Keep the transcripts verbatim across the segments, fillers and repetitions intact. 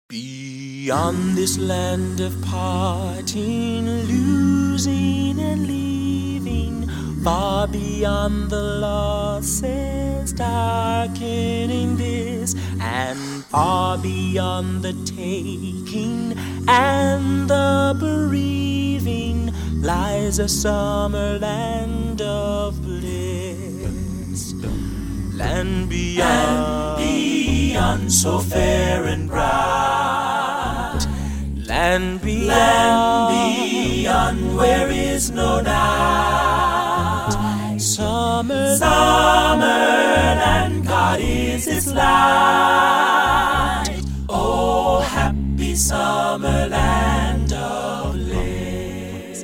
Beyond this land of parting, losing and leaving, far beyond the losses darkening this, and far beyond the taking and the bereaving, lies a summer land of bliss. Land beyond, beyond so fair and bright. Land beyond, land beyond where is no night. Summer, Summerland, God is its light. Oh, happy Summerland of bliss.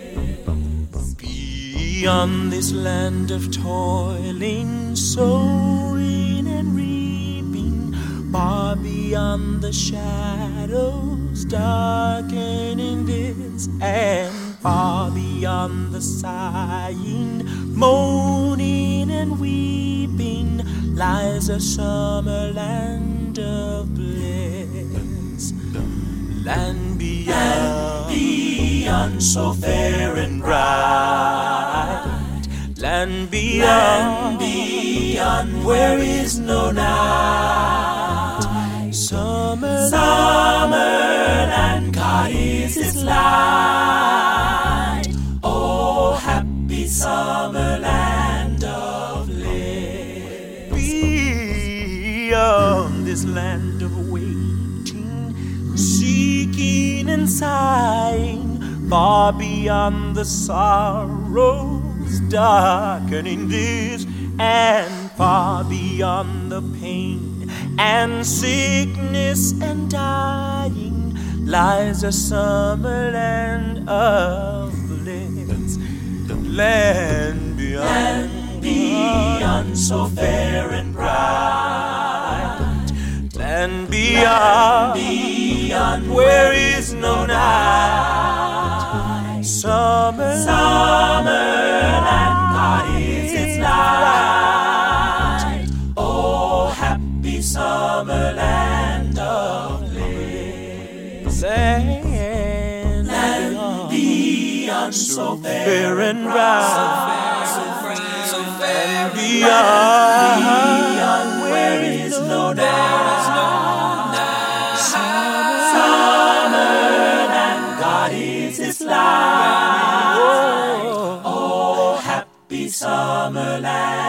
Beyond this land of toiling, sowing and reaping, far beyond the shadows darkening this, and far beyond the sighing, moaning and weeping, lies a summer land of bliss. Land beyond, beyond so fair and bright. Land beyond, land beyond where is no night. Summer, Summerland, God is its light. Oh, happy Summerland of bliss. Beyond this land of waiting, seeking and sighing, far beyond the sorrows darkening this, and far beyond the pain and sickness and dying, lies a summer land of bliss. Land beyond, land beyond so fair and bright. Land beyond, beyond where is no night. Summer, Summerland, God is its light. Oh, happy Summerland of bliss. And land beyond so fair and bright. And beyond, beyond where is no doubt. Summerland, God is its light. Oh, happy Summerland.